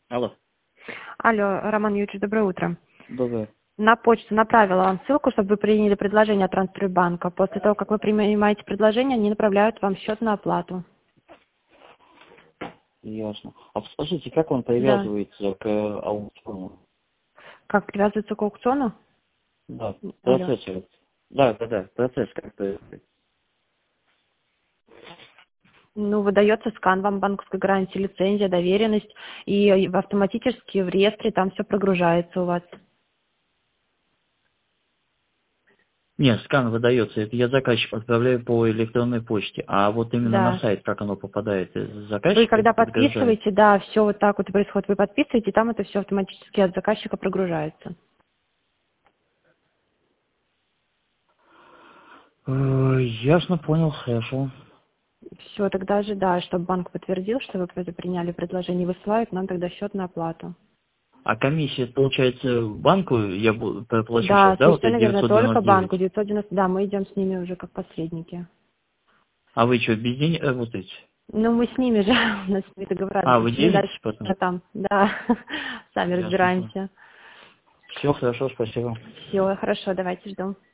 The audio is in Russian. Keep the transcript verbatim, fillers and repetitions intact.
Алло. Алло, Роман Юрьевич, доброе утро. Доброе. На почту направила вам ссылку, чтобы вы приняли предложение от Трансфербанка. После того, как вы принимаете предложение, они направляют вам счет на оплату. Ясно. А скажите, как он Да. привязывается к аукциону? Как привязывается к аукциону? Да, Алло. процесс. этот. Да, да, да, процесс как-то. Ну, выдается скан вам банковской гарантии, лицензия, доверенность, и автоматически в реестре там все прогружается у вас. Нет, скан выдается. Это я заказчик отправляю по электронной почте. А вот именно на Да. сайт, как оно попадает из Вы заказчика, когда подгружает. подписываете, да, все вот так вот и происходит. Вы подписываете, и там это все автоматически от заказчика прогружается. Э, Ясно, понял, хорошо. Все, тогда ожидаю, чтобы банк подтвердил, что вы вроде приняли предложение, и высылают нам тогда счет на оплату. А комиссия, получается, банку я бу- проплачу сейчас, Да, да, вот совершенно эти верно, девятьсот только девяносто девять? банку девятьсот девяносто, да, мы идем с ними уже как посредники. А вы что, без денег работаете? Ну, мы с ними же, у нас с ними договора А, вы заключены, делитесь дальше потом? уже там, да, сами Ясно. разбираемся. Все хорошо, спасибо. Все, хорошо, давайте ждем.